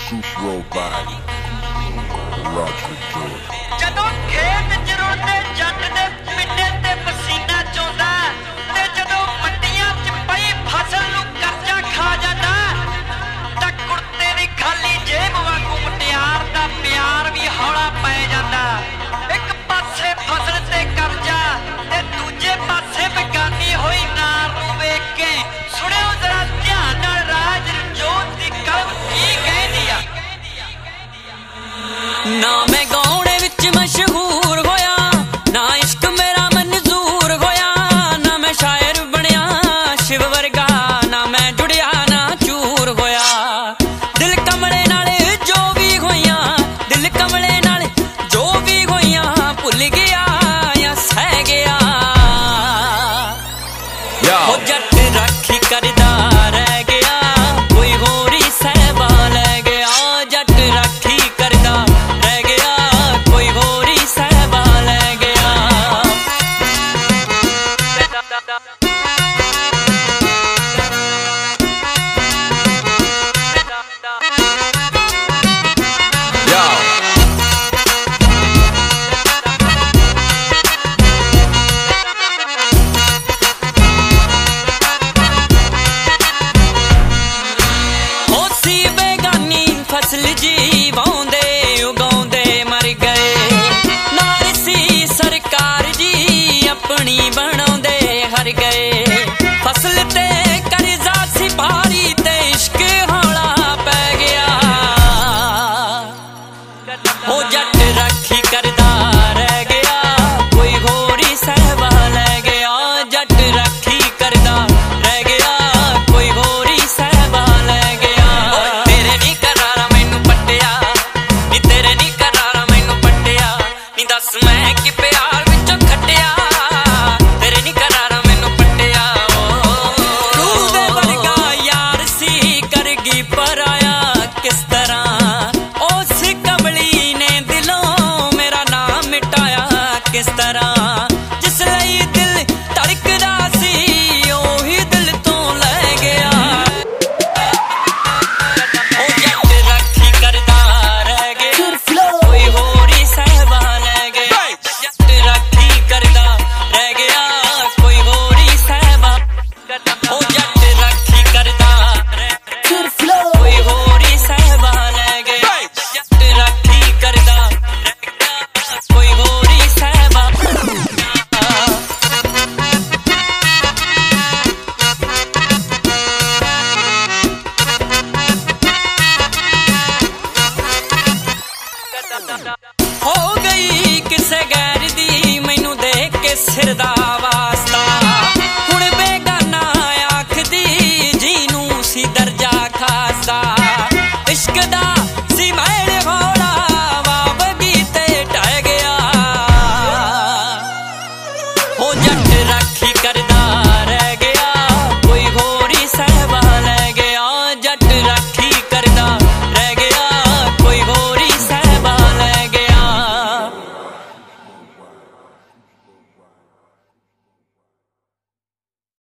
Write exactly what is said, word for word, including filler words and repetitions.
Troops roll by. Roger George. ਜਦੋਂ ਖੇਤ ਚ ਰੁਲਦੇ ਜੱਟ ਦੇ ਪਿੰਡੇ ਤੇ ਪਸੀਨਾ ਚੋਂਦਾ ਤੇ ਜਦੋਂ ਮੰਡੀਆਂ ਚ ਪਈ ਫਸਲ ਨੂੰ ਕਰਜ਼ਾ ਖਾ ਜਾਂਦਾ ਤਾਂ ਕੁੜਤੇ ਦੀ ਖਾਲੀ ਜੇਬ ਵਾਂਗੂ ਮੁਟਿਆਰ ਦਾ ਪਿਆਰ ਵੀ ਹੌਲਾ ਪੈ ਜਾਂਦਾ। ਇੱਕ ਪਾਸੇ ਫਸਲ ਤੇ ਕਰਜ਼ਾ ਤੇ ਦੂਜੇ ਪਾਸੇ ਬੇਗਾਨੀ ਹੋਈ ਨਾਰ ਨੂੰ ਵੇਖ ਕੇ ਸੁਣਿਓ ਜ਼ਰਾ ਧਿਆਨ ਨਾਲ ਰਾਜ ਜੋਤ ਦੀ ਕਲਮ ਕੀ ਕਹਿੰਦੀ ਆ। ਨਾ ਮੈਂ ਗਾਉਣੇ ਵਿੱਚ ਮਸ਼ਹੂਰ ਹੋਇਆ, ਨਾ ਇਸ਼ਕ ਮੇਰਾ ਮਨਜ਼ੂਰ ਹੋਇਆ, ਨਾ ਮੈਂ ਸ਼ਾਇਰ ਬਣਿਆ ਸ਼ਿਵ ਵਰਗਾ, ਨਾ ਮੈਂ ਜੁੜਿਆ ਨਾ ਚੂਰ ਹੋਇਆ। ਦਿਲ ਕਮਲੇ ਨਾਲ ਜੋ ਵੀ ਹੋਈਆਂ, ਦਿਲ ਕਮਲੇ ਨਾਲ ਜੋ ਵੀ ਹੋਈਆਂ, ਭੁੱਲ ਗਿਆ ਜਾਂ ਸਹਿ ਗਿਆ। ਹੋ ਜੱਟ ਰਾਖੀ ਕਰਦਾ ਰਹਿ ਗਿਆ, ਕੋਈ ਹੋਰ ਹੀ ਸਹਿਬਾ ਲੈ ਗਿਆ। ਜੱਟ ਰਾਖੀ ਕਰਦਾ ਰਹਿ ਗਿਆ, ਕੋਈ ਹੋਰ ਹੀ ਸਹਿਬਾ ਲੈ ਗਿਆ। ਹੋ ਸੀ ਬੇਗਾਨੀ ਫਸਲ ਜੀ ਵਾਉਂਦੇ ਉਗਾਉਂਦੇ ਮਰ ਗਏ, ਨਾਰ ਸੀ ਸਰਕਾਰ ਜੀ ਆਪਣੀ ਬਣਾਉਂਦੇ ਹਰ ਗਏ। ਫਸਲ ਤੇ ਕਰਜ਼ਾ ਸੀ ਭਾਰੀ ਤੇ ਇਸ਼ਕ ਹੌਲਾ ਪੈ ਗਿਆ। ਹੋ ਜੱਟ ਰਾਖੀ ਕਰਦਾ ਰਹਿ ਗਿਆ, ਕੋਈ ਹੋਰ ਹੀ ਸਹਿਬਾ ਲੈ ਗਿਆ। ਜੱਟ ਰਾਖੀ ਕਰਦਾ ਰਹਿ ਗਿਆ, ਕੋਈ ਹੋਰ ਹੀ ਸਹਿਬਾ ਲੈ ਗਿਆ। ਓਏ ਤੇਰੇ ਨੀ ਕਰਾਰਾ ਮੈਨੂੰ ਪੱਟਿਆ, ਨੀ ਤੇਰੇ ਨੀ ਕਰਾਰਾ ਮੈਨੂੰ ਪੱਟਿਆ, ਨੀ ਦੱਸ ਮੈਂ ਕਿ ਪਿਆਰ ਵਿੱਚੋਂ ਖੱਟਿਆ। ਤੇਰੇ ਨੀ ਕਰਾਰਾ ਮੈਨੂੰ ਪੱਟਿਆ, ਤੂੰ ਦੇ ਵਰਗਾ ਯਾਰ ਸੀ ਕਰ ਗਈ ਪਰਾਇਆ ਕਿਸ ਤਰ੍ਹਾਂ। ਉਸ ਕਮਲੀ ਨੇ ਦਿਲੋਂ ਮੇਰਾ ਨਾਮ ਮਿਟਾਇਆ ਕਿਸ ਤਰ੍ਹਾਂ। ਜਿਸ ਲਈ ਦਿਲ ਧੜਕਦਾ ਸੀ ਉਹੀ ਦਿਲ ਤੋਂ ਲੈ ਗਿਆ। ਉਹ ਜੱਟ ਰਾਖੀ ਕਰਦਾ ਰਹਿ ਗਿਆ, ਕੋਈ ਹੋਰ ਹੀ ਸਹਿਬਾ ਲੈ ਗਿਆ। ਜੱਟ ਰਾਖੀ ਕਰਦਾ ਰਹਿ ਗਿਆ, ਕੋਈ ਹੋਰ ਹੀ ਸਹਿਬਾ। ਉਹ ਜੱਟ ਰਾਖੀ ਕਰਦਾ ਰਹਿ ਗਿਆ, ਕੋਈ ਹੋਰ ਹੀ ਸਹਿਬਾ ਲੈ ਗਿਆ। ਜੱਟ ਰਾਖੀ ਕਰਦਾ ਰਹਿ ਗਿਆ, ਕੋਈ ਹੋਰ ਹੀ ਸਹਿਬਾ। ਹੋ ਗਈ ਕਿਸੇ ਗੈਰ ਦੀ ਮੈਨੂੰ ਦੇਖ ਕੇ ਸਿਰਦਾ